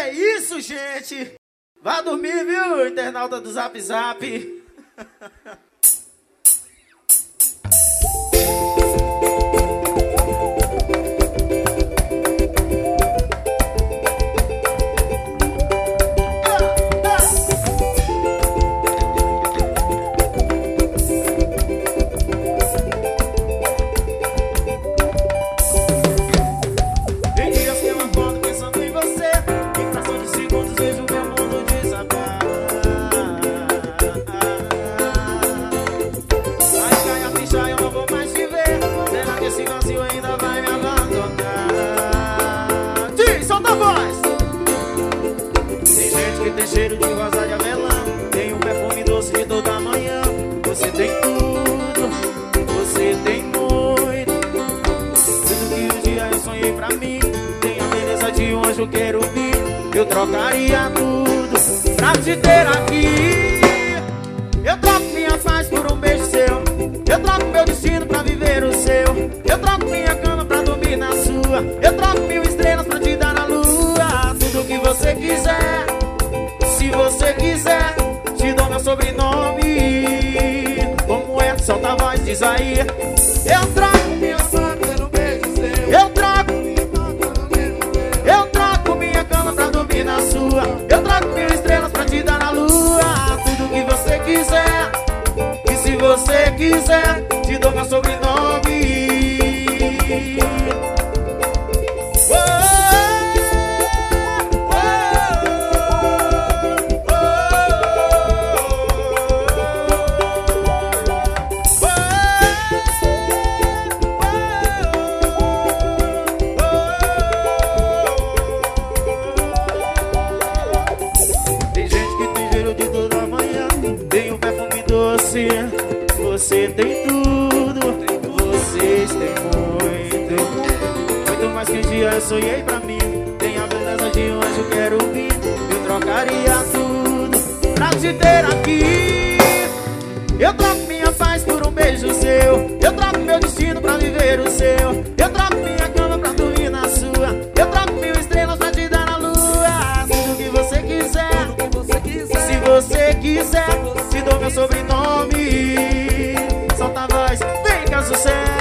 é isso, gente? Vá dormir, viu, internauta do Zap Zap. Tem cheiro de rosa de avelã, tem um perfume doce de toda manhã. Você tem tudo, você tem muito, tudo que um dia eu sonhei pra mim. Tem a beleza de um anjo querubim. Eu trocaria tudo pra te ter aqui. Eu troco minha paz por um beijo seu, eu troco meu destino pra viver o seu. Eu troco minha cama pra dormir na sua, eu troco 1000 estrelas pra te dar na lua. Tudo que você quiser. Se você quiser, te dou meu sobrenome. Como é? Solta a voz, diz aí. Eu troco minha cama pelo beijo seu. Eu troco minha cama pra dormir na sua. Eu troco 1000 estrelas pra te dar na lua. Tudo que você quiser. E se você quiser, te dou meu sobrenome. Você tem tudo, vocês têm muito, muito mais que um dia eu sonhei pra mim. Tem a beleza de um anjo querubim. Eu trocaria tudo pra te ter aqui. Eu troco minha paz por um beijo seu, eu troco meu destino pra viver o seu. Eu troco minha cama pra dormir na sua, eu troco 1000 estrelas pra te dar na lua. Tudo que você quiser, se você quiser, te dou meu sobrenome. Solta a voz, vem com sucesso.